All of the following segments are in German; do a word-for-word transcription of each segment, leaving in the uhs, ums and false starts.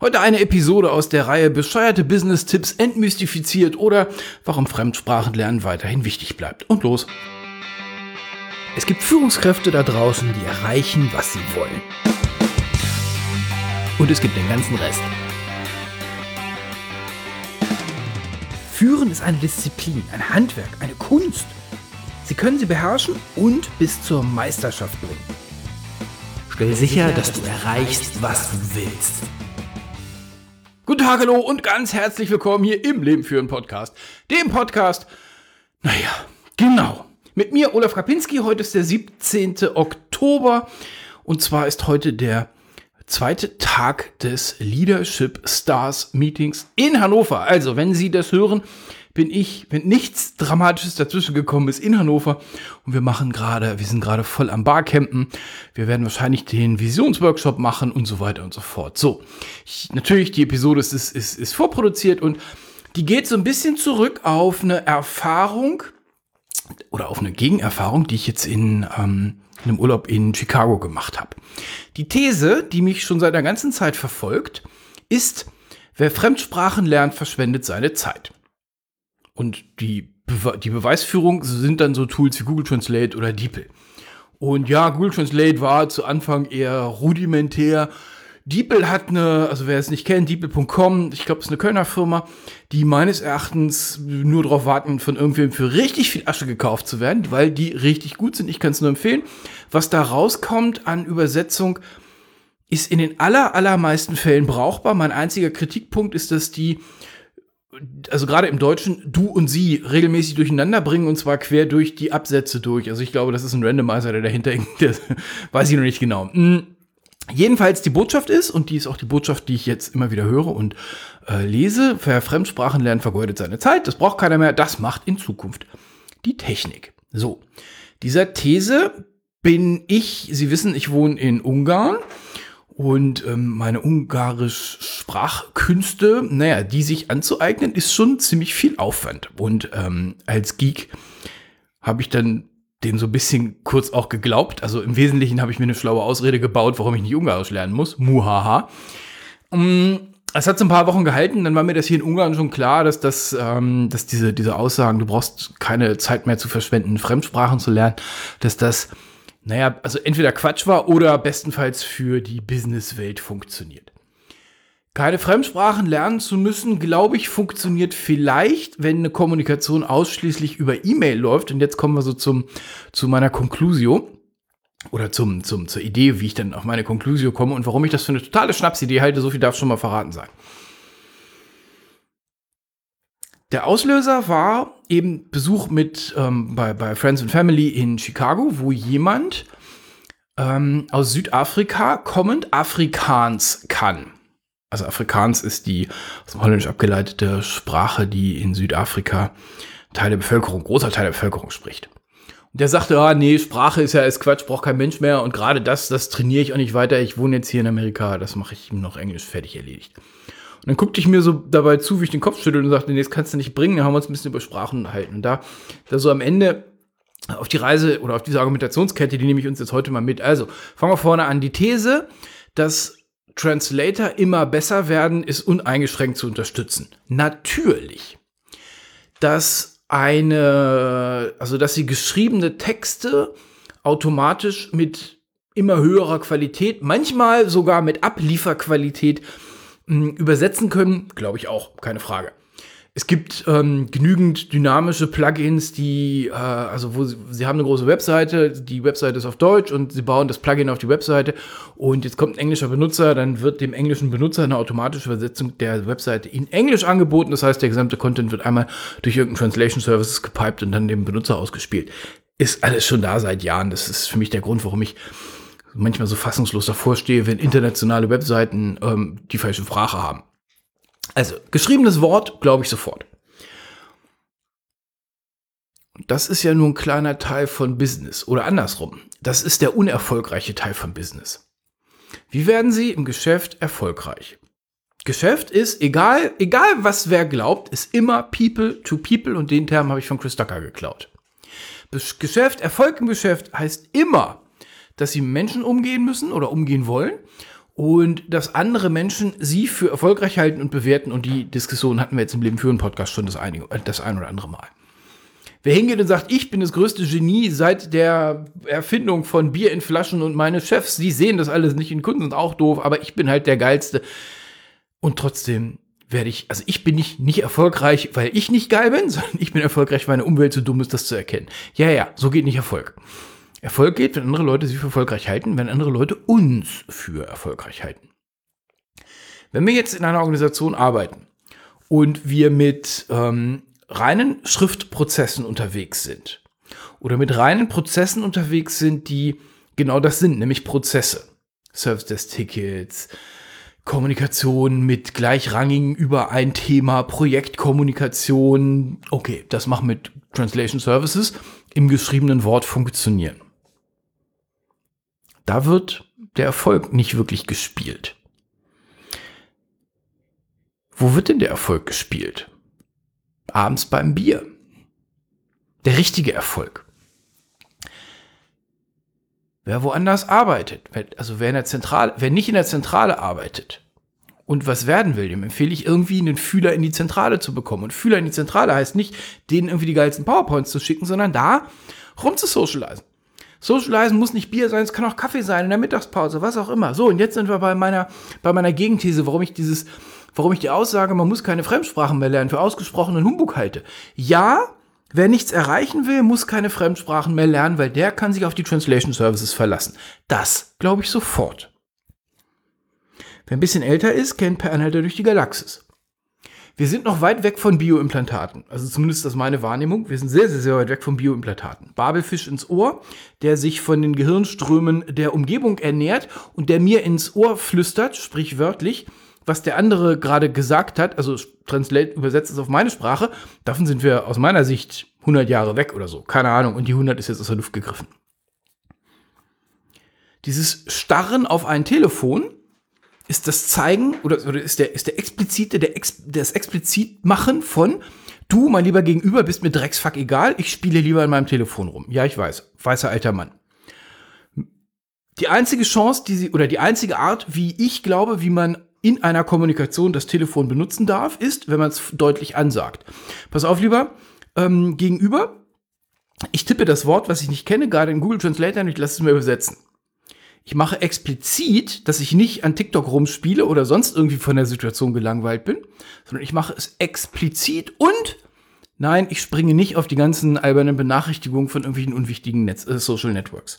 Heute eine Episode aus der Reihe Bescheuerte Business-Tipps entmystifiziert oder warum Fremdsprachenlernen weiterhin wichtig bleibt. Und los! Es gibt Führungskräfte da draußen, die erreichen, was sie wollen. Und es gibt den ganzen Rest. Führen ist eine Disziplin, ein Handwerk, eine Kunst. Sie können sie beherrschen und bis zur Meisterschaft bringen. Stell sicher, dass du erreichst, was du willst. Guten Tag, hallo und ganz herzlich willkommen hier im Leben führen Podcast. Dem Podcast, naja, genau. Mit mir, Olaf Kapinski, heute ist der siebzehnten Oktober und zwar ist heute der zweite Tag des Leadership Stars Meetings in Hannover. Also, wenn Sie das hören, bin ich, wenn nichts Dramatisches dazwischen gekommen ist, in Hannover und wir machen gerade, wir sind gerade voll am Barcampen. Wir werden wahrscheinlich den Visionsworkshop machen und so weiter und so fort. So, ich, natürlich, die Episode ist, ist, ist, ist vorproduziert und die geht so ein bisschen zurück auf eine Erfahrung oder auf eine Gegenerfahrung, die ich jetzt in, ähm, in einem Urlaub in Chicago gemacht habe. Die These, die mich schon seit einer ganzen Zeit verfolgt, ist, wer Fremdsprachen lernt, verschwendet seine Zeit. Und die, Be- die Beweisführung sind dann so Tools wie Google Translate oder DeepL. Und ja, Google Translate war zu Anfang eher rudimentär. DeepL hat eine, also wer es nicht kennt, DeepL Punkt com, ich glaube, es ist eine Kölner Firma, die meines Erachtens nur darauf warten, von irgendwem für richtig viel Asche gekauft zu werden, weil die richtig gut sind. Ich kann es nur empfehlen. Was da rauskommt an Übersetzung, ist in den aller, allermeisten Fällen brauchbar. Mein einziger Kritikpunkt ist, dass die also gerade im Deutschen, du und sie regelmäßig durcheinander bringen und zwar quer durch die Absätze durch. Also ich glaube, das ist ein Randomizer, der dahinter hängt. Das weiß ich noch nicht genau. Mhm. Jedenfalls die Botschaft ist, und die ist auch die Botschaft, die ich jetzt immer wieder höre und äh, lese, wer Fremdsprachen lernt, vergeudet seine Zeit. Das braucht keiner mehr. Das macht in Zukunft die Technik. So, dieser These bin ich, Sie wissen, ich wohne in Ungarn. Und ähm, meine Ungarisch-Sprachkünste, naja, die sich anzueignen, ist schon ziemlich viel Aufwand. Und ähm, als Geek habe ich dann dem so ein bisschen kurz auch geglaubt. Also im Wesentlichen habe ich mir eine schlaue Ausrede gebaut, warum ich nicht Ungarisch lernen muss. Muhaha. Um, es hat so ein paar Wochen gehalten, dann war mir das hier in Ungarn schon klar, dass, das, ähm, dass diese, diese Aussagen, du brauchst keine Zeit mehr zu verschwenden, Fremdsprachen zu lernen, dass das naja, also entweder Quatsch war oder bestenfalls für die Businesswelt funktioniert. Keine Fremdsprachen lernen zu müssen, glaube ich, funktioniert vielleicht, wenn eine Kommunikation ausschließlich über E-Mail läuft. Und jetzt kommen wir so zum, zu meiner Conclusio oder zum, zum, zur Idee, wie ich dann auf meine Conclusio komme und warum ich das für eine totale Schnapsidee halte. So viel darf schon mal verraten sein. Der Auslöser war eben Besuch mit ähm, bei, bei Friends and Family in Chicago, wo jemand ähm, aus Südafrika kommend Afrikaans kann. Also Afrikaans ist die aus dem Holländisch abgeleitete Sprache, die in Südafrika Teil der Bevölkerung, großer Teil der Bevölkerung spricht. Und der sagte, ah, nee, Sprache ist ja ist Quatsch, braucht kein Mensch mehr und gerade das, das trainiere ich auch nicht weiter. Ich wohne jetzt hier in Amerika, das mache ich noch Englisch fertig erledigt. Und dann guckte ich mir so dabei zu, wie ich den Kopf schüttelte und sagte, nee, das kannst du nicht bringen. Dann haben wir uns ein bisschen über Sprachen unterhalten. Und da, da so am Ende auf die Reise oder auf diese Argumentationskette, die nehme ich uns jetzt heute mal mit. Also, fangen wir vorne an. Die These, dass Translator immer besser werden, ist uneingeschränkt zu unterstützen. Natürlich. Dass eine, also, dass sie geschriebene Texte automatisch mit immer höherer Qualität, manchmal sogar mit Ablieferqualität übersetzen können, glaube ich auch, keine Frage. Es gibt ähm, genügend dynamische Plugins, die, äh, also wo sie, sie haben eine große Webseite, die Webseite ist auf Deutsch und sie bauen das Plugin auf die Webseite und jetzt kommt ein englischer Benutzer, dann wird dem englischen Benutzer eine automatische Übersetzung der Webseite in Englisch angeboten, das heißt, der gesamte Content wird einmal durch irgendeinen Translation Services gepiped und dann dem Benutzer ausgespielt. Ist alles schon da seit Jahren, das ist für mich der Grund, warum ich manchmal so fassungslos davor stehe, wenn internationale Webseiten ähm, die falsche Sprache haben. Also, geschriebenes Wort, glaube ich sofort. Das ist ja nur ein kleiner Teil von Business. Oder andersrum, das ist der unerfolgreiche Teil von Business. Wie werden Sie im Geschäft erfolgreich? Geschäft ist, egal, egal was wer glaubt, ist immer People to People und den Term habe ich von Chris Ducker geklaut. Geschäft, Erfolg im Geschäft heißt immer, dass Sie mit Menschen umgehen müssen oder umgehen wollen und dass andere Menschen sie für erfolgreich halten und bewerten. Und die Diskussion hatten wir jetzt im Leben für einen Podcast schon das, einige, das ein oder andere Mal. Wer hingeht und sagt, ich bin das größte Genie seit der Erfindung von Bier in Flaschen und meine Chefs, die sehen das alles nicht, in Kunden sind auch doof, aber ich bin halt der Geilste. Und trotzdem werde ich, also ich bin nicht, nicht erfolgreich, weil ich nicht geil bin, sondern ich bin erfolgreich, weil meine Umwelt so dumm ist, das zu erkennen. Ja, ja, so geht nicht Erfolg. Erfolg geht, wenn andere Leute sie für erfolgreich halten, wenn andere Leute uns für erfolgreich halten. Wenn wir jetzt in einer Organisation arbeiten und wir mit ähm, reinen Schriftprozessen unterwegs sind oder mit reinen Prozessen unterwegs sind, die genau das sind, nämlich Prozesse, Service-Desk-Tickets, Kommunikation mit Gleichrangigen über ein Thema, Projektkommunikation, okay, das macht mit Translation Services im geschriebenen Wort funktionieren. Da wird der Erfolg nicht wirklich gespielt. Wo wird denn der Erfolg gespielt? Abends beim Bier. Der richtige Erfolg. Wer woanders arbeitet, also wer in der Zentrale, wer nicht in der Zentrale arbeitet und was werden will, dem empfehle ich irgendwie einen Fühler in die Zentrale zu bekommen. Und Fühler in die Zentrale heißt nicht, denen irgendwie die geilsten PowerPoints zu schicken, sondern da rum zu socialisen. Socialisen muss nicht Bier sein, es kann auch Kaffee sein in der Mittagspause, was auch immer. So, und jetzt sind wir bei meiner, bei meiner Gegenthese, warum ich dieses, warum ich die Aussage, man muss keine Fremdsprachen mehr lernen, für ausgesprochenen Humbug halte. Ja, wer nichts erreichen will, muss keine Fremdsprachen mehr lernen, weil der kann sich auf die Translation Services verlassen. Das glaube ich sofort. Wer ein bisschen älter ist, kennt Per Anhalter durch die Galaxis. Wir sind noch weit weg von Bioimplantaten. Also zumindest das ist meine Wahrnehmung. Wir sind sehr, sehr, sehr weit weg von Bioimplantaten. Babelfisch ins Ohr, der sich von den Gehirnströmen der Umgebung ernährt und der mir ins Ohr flüstert, sprichwörtlich, was der andere gerade gesagt hat, also translate, übersetzt es auf meine Sprache, davon sind wir aus meiner Sicht hundert Jahre weg oder so. Keine Ahnung. Und die hundert ist jetzt aus der Luft gegriffen. Dieses Starren auf ein Telefon ist das Zeigen oder, oder ist der, ist der explizite, der Ex, das Explizitmachen von du, mein lieber Gegenüber, bist mir drecksfuck egal, ich spiele lieber in meinem Telefon rum. Ja, ich weiß. Weißer alter Mann. Die einzige Chance, die sie, oder die einzige Art, wie ich glaube, wie man in einer Kommunikation das Telefon benutzen darf, ist, wenn man es deutlich ansagt. Pass auf, lieber ähm, Gegenüber, ich tippe das Wort, was ich nicht kenne, gerade in Google Translator und ich lasse es mir übersetzen. Ich mache explizit, dass ich nicht an TikTok rumspiele oder sonst irgendwie von der Situation gelangweilt bin, sondern ich mache es explizit und nein, ich springe nicht auf die ganzen albernen Benachrichtigungen von irgendwelchen unwichtigen Netz, äh, Social Networks.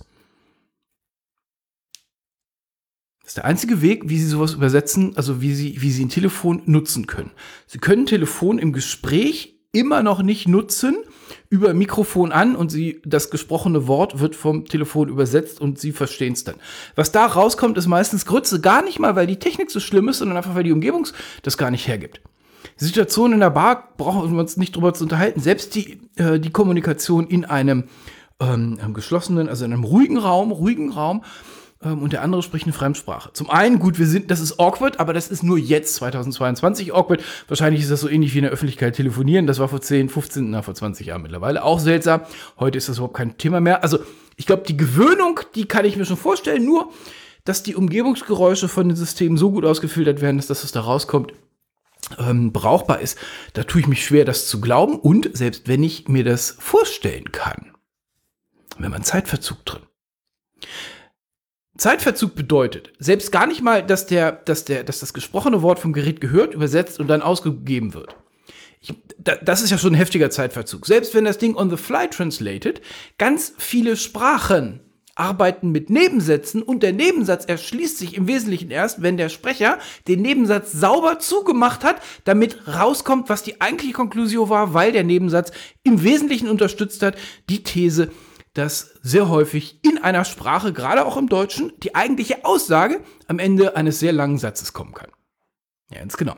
Das ist der einzige Weg, wie Sie sowas übersetzen, also wie Sie, wie Sie ein Telefon nutzen können. Sie können Telefon im Gespräch immer noch nicht nutzen, über Mikrofon an und Sie, das gesprochene Wort wird vom Telefon übersetzt und Sie verstehen es dann. Was da rauskommt, ist meistens Grütze, gar nicht mal, weil die Technik so schlimm ist, sondern einfach, weil die Umgebung das gar nicht hergibt. Die Situation in der Bar brauchen wir uns nicht drüber zu unterhalten. Selbst die, äh, die Kommunikation in einem ähm, geschlossenen, also in einem ruhigen Raum, ruhigen Raum, und der andere spricht eine Fremdsprache. Zum einen, gut, wir sind, das ist awkward, aber das ist nur jetzt, zweitausendzweiundzwanzig, awkward. Wahrscheinlich ist das so ähnlich wie in der Öffentlichkeit telefonieren. Das war vor zehn, fünfzehn, na, vor zwanzig Jahren mittlerweile auch seltsam. Heute ist das überhaupt kein Thema mehr. Also, ich glaube, die Gewöhnung, die kann ich mir schon vorstellen, nur, dass die Umgebungsgeräusche von den Systemen so gut ausgefiltert werden, dass das, was da rauskommt, ähm, brauchbar ist. Da tue ich mich schwer, das zu glauben. Und selbst wenn ich mir das vorstellen kann, wenn man Zeitverzug drin. Zeitverzug bedeutet, selbst gar nicht mal, dass der, dass der, dass das gesprochene Wort vom Gerät gehört, übersetzt und dann ausgegeben wird. Ich, da, das ist ja schon ein heftiger Zeitverzug. Selbst wenn das Ding on the fly translated, ganz viele Sprachen arbeiten mit Nebensätzen und der Nebensatz erschließt sich im Wesentlichen erst, wenn der Sprecher den Nebensatz sauber zugemacht hat, damit rauskommt, was die eigentliche Konklusion war, weil der Nebensatz im Wesentlichen unterstützt hat, die These, dass sehr häufig in einer Sprache, gerade auch im Deutschen, die eigentliche Aussage am Ende eines sehr langen Satzes kommen kann. Ja, ganz genau.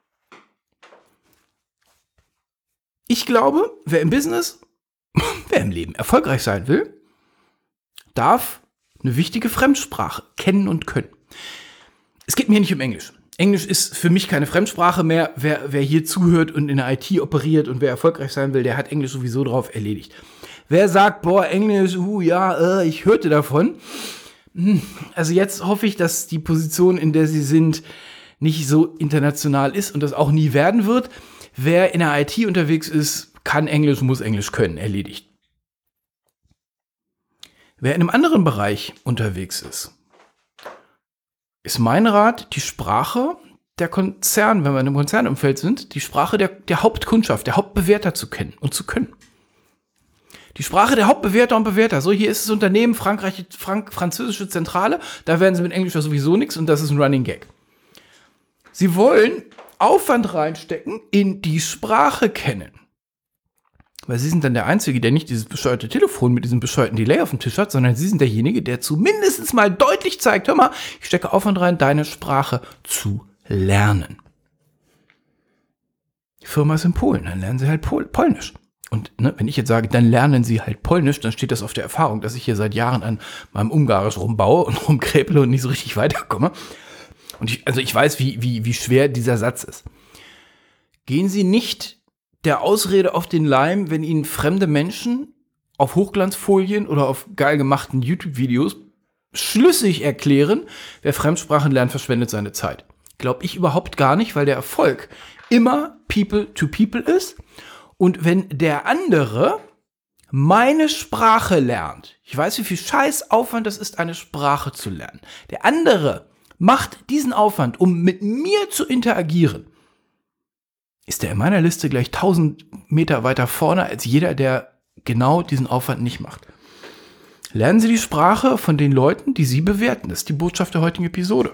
Ich glaube, wer im Business, wer im Leben erfolgreich sein will, darf eine wichtige Fremdsprache kennen und können. Es geht mir hier nicht um Englisch. Englisch ist für mich keine Fremdsprache mehr. Wer, wer hier zuhört und in der I T operiert und wer erfolgreich sein will, der hat Englisch sowieso drauf erledigt. Wer sagt, boah, Englisch, uh, ja, äh, ich hörte davon. Also jetzt hoffe ich, dass die Position, in der Sie sind, nicht so international ist und das auch nie werden wird. Wer in der I T unterwegs ist, kann Englisch, muss Englisch können, erledigt. Wer in einem anderen Bereich unterwegs ist, ist mein Rat, die Sprache der Konzern, wenn wir in einem Konzernumfeld sind, die Sprache der, der Hauptkundschaft, der Hauptbewerter zu kennen und zu können. Die Sprache der Hauptbewerter und Bewerter. So, hier ist das Unternehmen, Frankreich, Frank, französische Zentrale, da werden sie mit Englisch ja sowieso nichts und das ist ein Running Gag. Sie wollen Aufwand reinstecken in die Sprache kennen. Weil sie sind dann der Einzige, der nicht dieses bescheuerte Telefon mit diesem bescheuerten Delay auf dem Tisch hat, sondern sie sind derjenige, der zumindest mal deutlich zeigt, hör mal, ich stecke Aufwand rein, deine Sprache zu lernen. Die Firma ist in Polen, dann lernen sie halt Pol- Polnisch. Und ne, wenn ich jetzt sage, dann lernen sie halt Polnisch, dann steht das auf der Erfahrung, dass ich hier seit Jahren an meinem Ungarisch rumbaue und rumkräpele und nicht so richtig weiterkomme. Und ich, also ich weiß, wie, wie, wie schwer dieser Satz ist. Gehen Sie nicht der Ausrede auf den Leim, wenn Ihnen fremde Menschen auf Hochglanzfolien oder auf geil gemachten YouTube-Videos schlüssig erklären, wer Fremdsprachen lernt, verschwendet seine Zeit. Glaube ich überhaupt gar nicht, weil der Erfolg immer People to People ist. Und wenn der andere meine Sprache lernt, ich weiß, wie viel Scheißaufwand das ist, eine Sprache zu lernen. Der andere macht diesen Aufwand, um mit mir zu interagieren, ist der in meiner Liste gleich tausend Meter weiter vorne als jeder, der genau diesen Aufwand nicht macht. Lernen Sie die Sprache von den Leuten, die Sie bewerten. Das ist die Botschaft der heutigen Episode.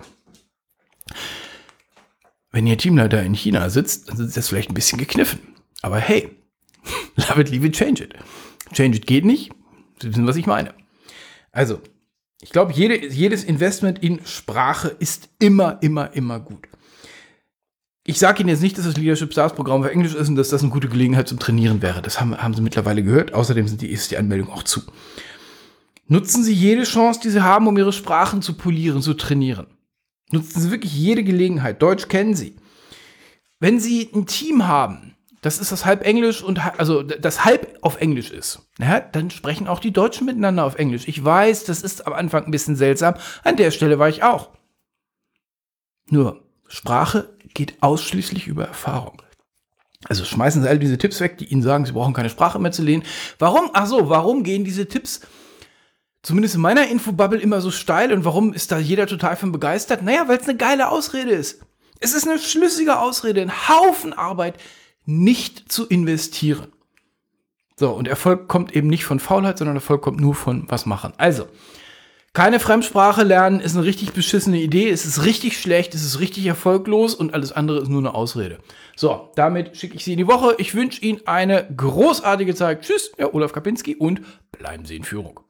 Wenn Ihr Teamleiter in China sitzt, dann ist das vielleicht ein bisschen gekniffen. Aber hey, love it, leave it, change it. Change it geht nicht. Sie wissen, was ich meine. Also, ich glaube, jede, jedes Investment in Sprache ist immer, immer, immer gut. Ich sage Ihnen jetzt nicht, dass das Leadership Stars Programm für Englisch ist und dass das eine gute Gelegenheit zum Trainieren wäre. Das haben, haben Sie mittlerweile gehört. Außerdem sind die, ist die Anmeldung auch zu. Nutzen Sie jede Chance, die Sie haben, um Ihre Sprachen zu polieren, zu trainieren. Nutzen Sie wirklich jede Gelegenheit. Deutsch kennen Sie. Wenn Sie ein Team haben, das ist das halb Englisch und also das halb auf Englisch ist, ja, dann sprechen auch die Deutschen miteinander auf Englisch. Ich weiß, das ist am Anfang ein bisschen seltsam. An der Stelle war ich auch. Nur, Sprache geht ausschließlich über Erfahrung. Also schmeißen Sie all diese Tipps weg, die Ihnen sagen, Sie brauchen keine Sprache mehr zu lernen. Warum? Ach so, warum gehen diese Tipps zumindest in meiner Infobubble immer so steil und warum ist da jeder total von begeistert? Naja, weil es eine geile Ausrede ist. Es ist eine schlüssige Ausrede, ein Haufen Arbeit, nicht zu investieren. So, und Erfolg kommt eben nicht von Faulheit, sondern Erfolg kommt nur von was machen. Also, keine Fremdsprache lernen ist eine richtig beschissene Idee, es ist richtig schlecht, es ist richtig erfolglos und alles andere ist nur eine Ausrede. So, damit schicke ich Sie in die Woche. Ich wünsche Ihnen eine großartige Zeit. Tschüss, Ihr Olaf Kapinski und bleiben Sie in Führung.